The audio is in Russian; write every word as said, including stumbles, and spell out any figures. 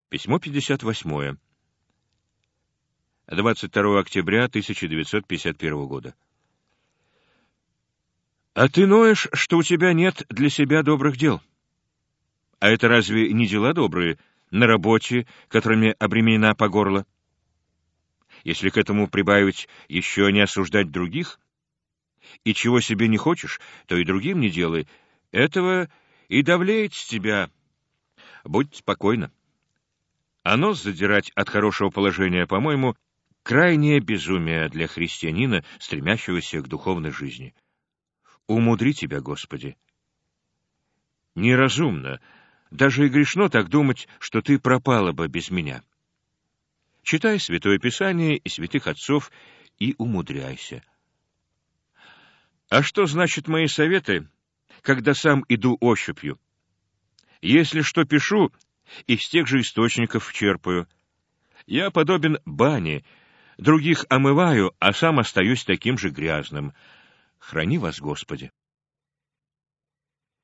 Письмо пятьдесят восьмое. двадцать второго октября тысяча девятьсот пятьдесят первого года. А ты ноешь, что у тебя нет для себя добрых дел? А это разве не дела добрые на работе, которыми обременена по горло? Если к этому прибавить еще не осуждать других, и чего себе не хочешь, то и другим не делай, этого и давлеет с тебя. Будь спокойна. А нос задирать от хорошего положения, по-моему, крайнее безумие для христианина, стремящегося к духовной жизни. Умудри тебя, Господи. Неразумно, даже и грешно так думать, что ты пропала бы без меня. Читай Святое Писание и святых отцов и умудряйся. А что значит мои советы, когда сам иду ощупью? Если что пишу, из тех же источников черпаю. Я подобен бане, других омываю, а сам остаюсь таким же грязным. Храни вас, Господи.